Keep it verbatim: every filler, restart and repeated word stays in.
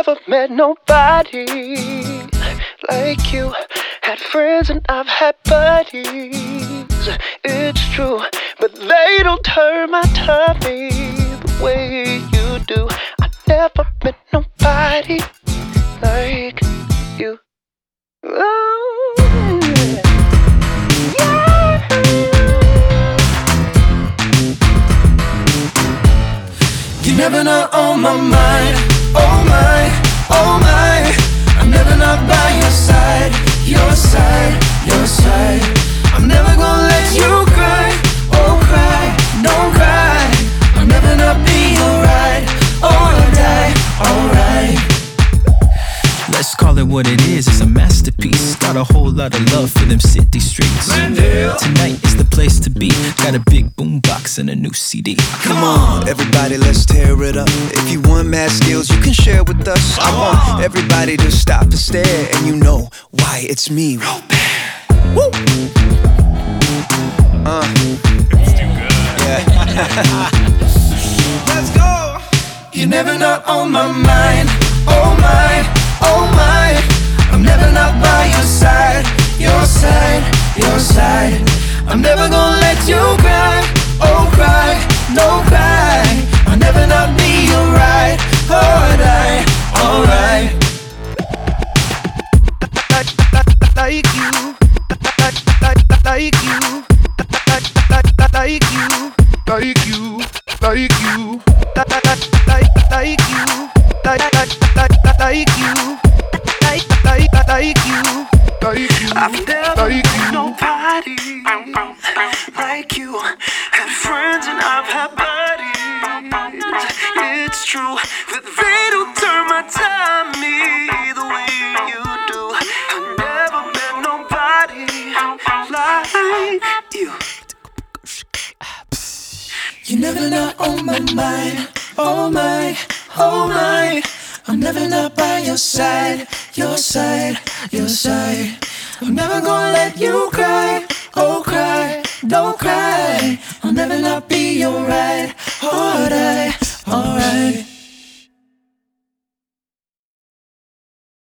never met nobody like you. Had friends and I've had buddies, it's true, but they don't turn my tummy the way you do. I never met nobody like you. Oh, yeah. You're never not on my mind. Oh my, oh my. I'm never not by your side. Your side, your side. I'm never gonna let you cry. Oh cry, don't cry. I'll never not be alright. Alright, alright. Let's call it what it is, it's a masterpiece. Got a whole lot of love for them city streets. Glendale. Tonight is the place to be. Got a big boombox and a new C D. Come on, everybody, let's tear it up. If you want mad skills, you can share with us. I want everybody to stop and stare, and you know why it's me, Robert. Woo! Uh. Yeah. Let's go. You're never not on my mind. Oh my, oh my. I'm never not by your side. Your side, your side. I'm never gonna let you cry. Oh cry, don't cry. I'll never not be alright. Alright, alright. Like you, like, like, like you, like, like, like you, like you, like you, like, like, like you, like, like, like, like you, like, like, like you, like you. I've never met nobody like you. Had friends and I've had buddies. It's true that they don't turn my tummy the way you do. I never met nobody like you. You're never not on my mind. Oh my, oh my. I'm never not by your side. Your side, your side. I'm never gonna let you cry. Oh cry, don't cry. I'll never not be alright. Alright, alright.